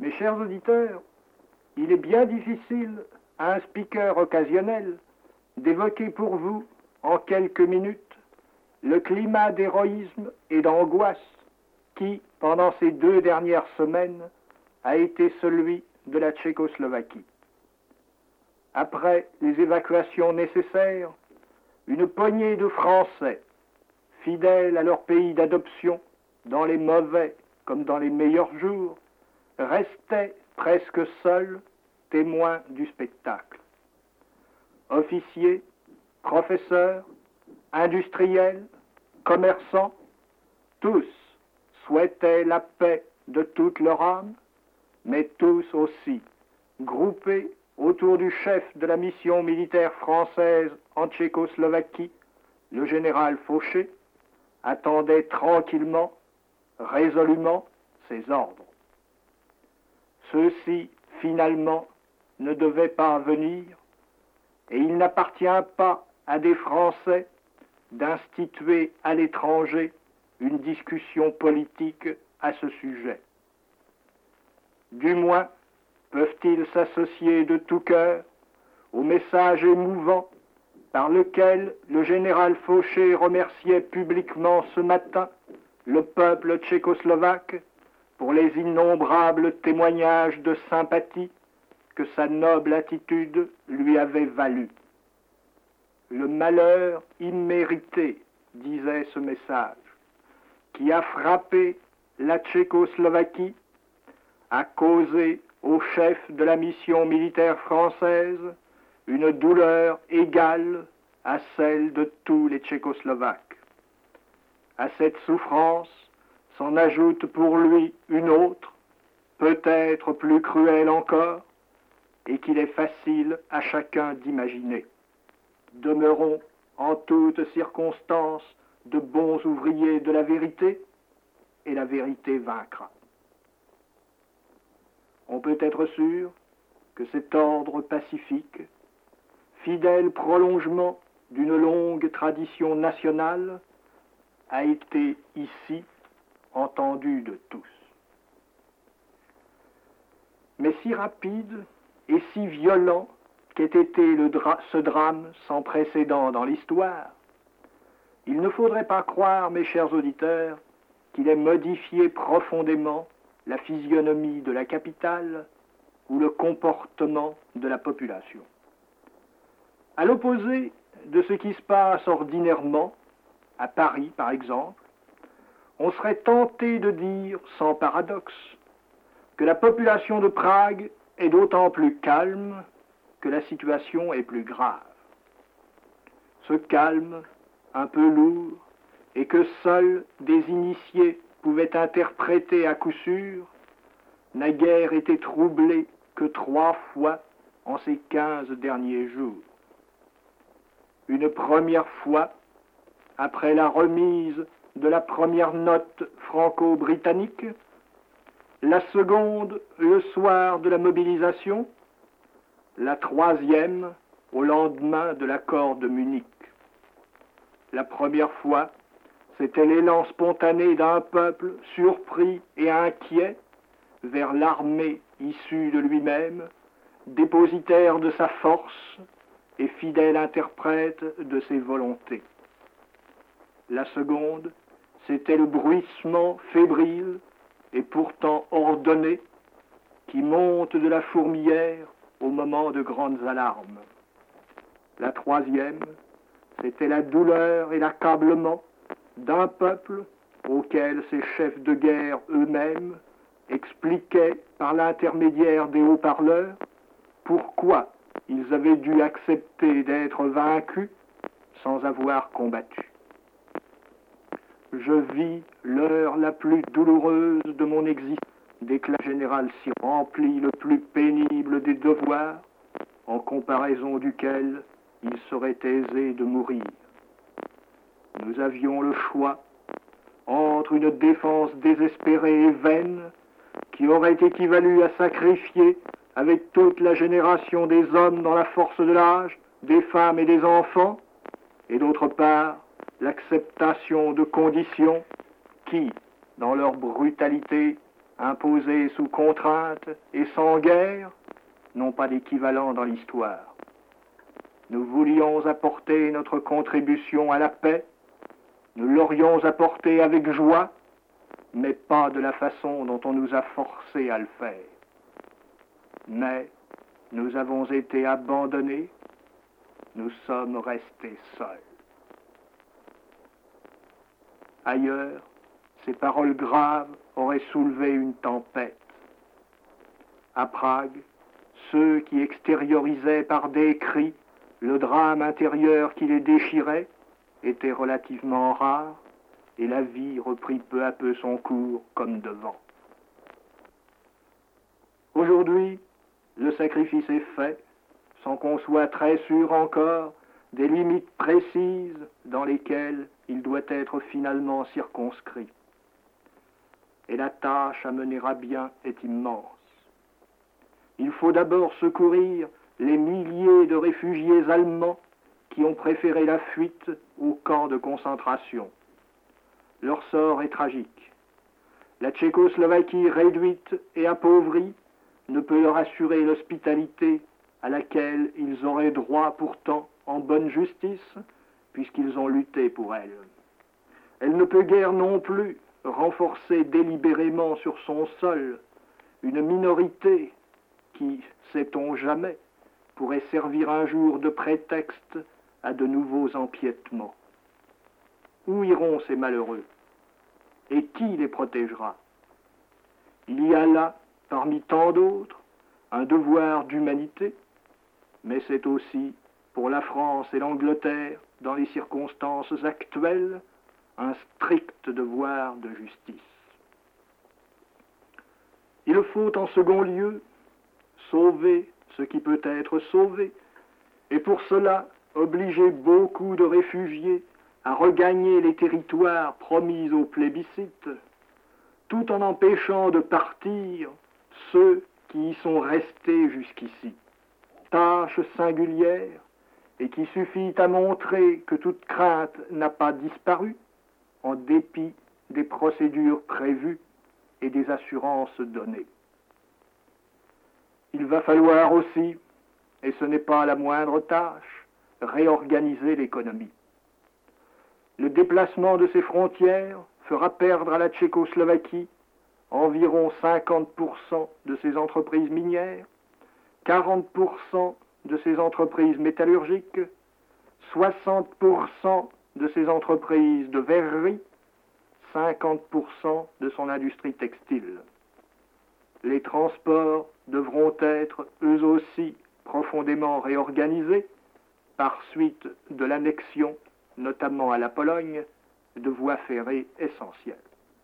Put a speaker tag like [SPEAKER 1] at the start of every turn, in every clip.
[SPEAKER 1] Mes chers auditeurs, il est bien difficile à un speaker occasionnel d'évoquer pour vous, en quelques minutes, le climat d'héroïsme et d'angoisse qui, pendant ces 2 dernières semaines, a été celui de la Tchécoslovaquie. Après les évacuations nécessaires, une poignée de Français, fidèles à leur pays d'adoption, dans les mauvais comme dans les meilleurs jours, restaient presque seuls témoins du spectacle. Officiers, professeurs, industriels, commerçants, tous souhaitaient la paix de toute leur âme, mais tous aussi, groupés autour du chef de la mission militaire française en Tchécoslovaquie, le général Fauché, attendaient tranquillement, résolument ses ordres. Ceux-ci, finalement, ne devaient pas venir, et il n'appartient pas à des Français d'instituer à l'étranger une discussion politique à ce sujet. Du moins, peuvent-ils s'associer de tout cœur au message émouvant par lequel le général Fauché remerciait publiquement ce matin le peuple tchécoslovaque pour les innombrables témoignages de sympathie que sa noble attitude lui avait valu. Le malheur immérité, disait ce message, qui a frappé la Tchécoslovaquie, a causé au chef de la mission militaire française une douleur égale à celle de tous les Tchécoslovaques. À cette souffrance s'en ajoute pour lui une autre, peut-être plus cruelle encore, et qu'il est facile à chacun d'imaginer. Demeurons en toutes circonstances de bons ouvriers de la vérité, et la vérité vaincra. On peut être sûr que cet ordre pacifique, fidèle prolongement d'une longue tradition nationale, a été ici entendu de tous. Mais si rapide et si violent qu'ait été ce drame sans précédent dans l'histoire, il ne faudrait pas croire, mes chers auditeurs, qu'il ait modifié profondément la physionomie de la capitale ou le comportement de la population. À l'opposé de ce qui se passe ordinairement, à Paris par exemple, on serait tenté de dire, sans paradoxe, que la population de Prague est d'autant plus calme que la situation est plus grave. Ce calme, un peu lourd, et que seuls des initiés pouvaient interpréter à coup sûr, n'a guère été troublé que 3 fois en ces 15 derniers jours. Une première fois, après la remise de la première note franco-britannique, la seconde le soir de la mobilisation, la 3e au lendemain de l'accord de Munich. La première fois, c'était l'élan spontané d'un peuple surpris et inquiet vers l'armée issue de lui-même, dépositaire de sa force et fidèle interprète de ses volontés. La seconde, c'était le bruissement fébrile et pourtant ordonné qui monte de la fourmilière au moment de grandes alarmes. La 3e, c'était la douleur et l'accablement d'un peuple auquel ces chefs de guerre eux-mêmes expliquaient par l'intermédiaire des haut-parleurs pourquoi ils avaient dû accepter d'être vaincus sans avoir combattu. Je vis l'heure la plus douloureuse de mon existence, déclare le général si rempli le plus pénible des devoirs, en comparaison duquel il serait aisé de mourir. Nous avions le choix entre une défense désespérée et vaine qui aurait équivalu à sacrifier avec toute la génération des hommes dans la force de l'âge, des femmes et des enfants, et d'autre part, l'acceptation de conditions qui, dans leur brutalité, imposés sous contrainte et sans guerre, n'ont pas d'équivalent dans l'histoire. Nous voulions apporter notre contribution à la paix, nous l'aurions apportée avec joie, mais pas de la façon dont on nous a forcés à le faire. Mais nous avons été abandonnés, nous sommes restés seuls. Ailleurs, ces paroles graves auraient soulevé une tempête. À Prague, ceux qui extériorisaient par des cris le drame intérieur qui les déchirait étaient relativement rares, et la vie reprit peu à peu son cours comme devant. Aujourd'hui, le sacrifice est fait, sans qu'on soit très sûr encore des limites précises dans lesquelles il doit être finalement circonscrit. Et la tâche à mener à bien est immense. Il faut d'abord secourir les milliers de réfugiés allemands qui ont préféré la fuite au camp de concentration. Leur sort est tragique. La Tchécoslovaquie réduite et appauvrie ne peut leur assurer l'hospitalité à laquelle ils auraient droit pourtant en bonne justice, puisqu'ils ont lutté pour elle. Elle ne peut guère non plus renforcer délibérément sur son sol une minorité qui, sait-on jamais, pourrait servir un jour de prétexte à de nouveaux empiètements. Où iront ces malheureux? Et qui les protégera? Il y a là, parmi tant d'autres, un devoir d'humanité, mais c'est aussi, pour la France et l'Angleterre, dans les circonstances actuelles, un strict devoir de justice. Il faut en second lieu sauver ce qui peut être sauvé, et pour cela obliger beaucoup de réfugiés à regagner les territoires promis au plébiscite, tout en empêchant de partir ceux qui y sont restés jusqu'ici. Tâche singulière et qui suffit à montrer que toute crainte n'a pas disparu en dépit des procédures prévues et des assurances données. Il va falloir aussi, et ce n'est pas la moindre tâche, réorganiser l'économie. Le déplacement de ses frontières fera perdre à la Tchécoslovaquie environ 50% de ses entreprises minières, 40% de ses entreprises métallurgiques, 60% de ses entreprises de verrerie, 50% de son industrie textile. Les transports devront être eux aussi profondément réorganisés par suite de l'annexion, notamment à la Pologne, de voies ferrées essentielles.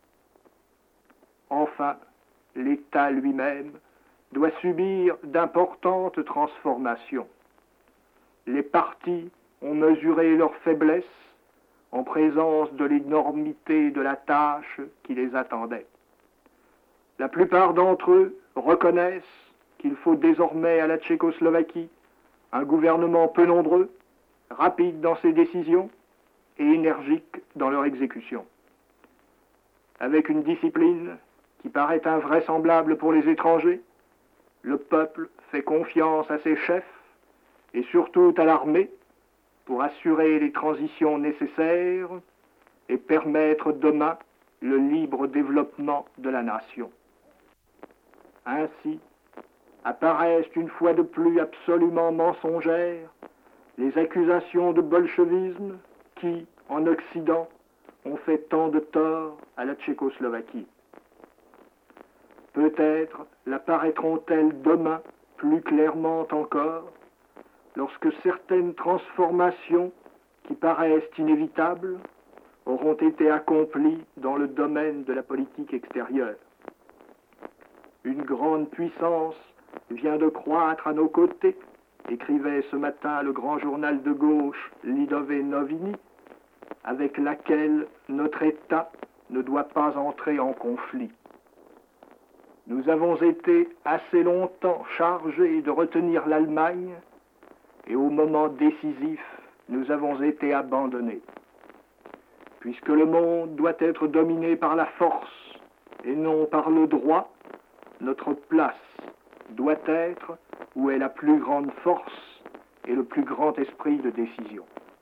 [SPEAKER 1] Enfin, l'État lui-même doit subir d'importantes transformations. Les partis ont mesuré leur faiblesse en présence de l'énormité de la tâche qui les attendait. La plupart d'entre eux reconnaissent qu'il faut désormais à la Tchécoslovaquie un gouvernement peu nombreux, rapide dans ses décisions et énergique dans leur exécution. Avec une discipline qui paraît invraisemblable pour les étrangers, le peuple fait confiance à ses chefs et surtout à l'armée pour assurer les transitions nécessaires et permettre demain le libre développement de la nation. Ainsi, apparaissent une fois de plus absolument mensongères les accusations de bolchevisme qui, en Occident, ont fait tant de tort à la Tchécoslovaquie. Peut-être l'apparaîtront-elles demain plus clairement encore, lorsque certaines transformations qui paraissent inévitables auront été accomplies dans le domaine de la politique extérieure. Une grande puissance vient de croître à nos côtés, écrivait ce matin le grand journal de gauche Lidové Noviny, avec laquelle notre État ne doit pas entrer en conflit. Nous avons été assez longtemps chargés de retenir l'Allemagne et au moment décisif, nous avons été abandonnés. Puisque le monde doit être dominé par la force et non par le droit, notre place doit être où est la plus grande force et le plus grand esprit de décision.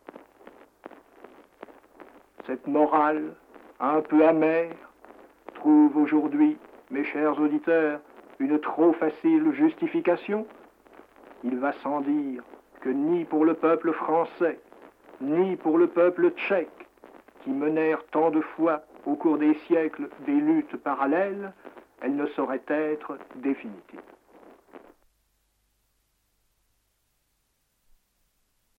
[SPEAKER 1] Cette morale, un peu amère, trouve aujourd'hui, mes chers auditeurs, une trop facile justification. Il va sans dire que ni pour le peuple français, ni pour le peuple tchèque, qui menèrent tant de fois au cours des siècles des luttes parallèles, elle ne saurait être définitive.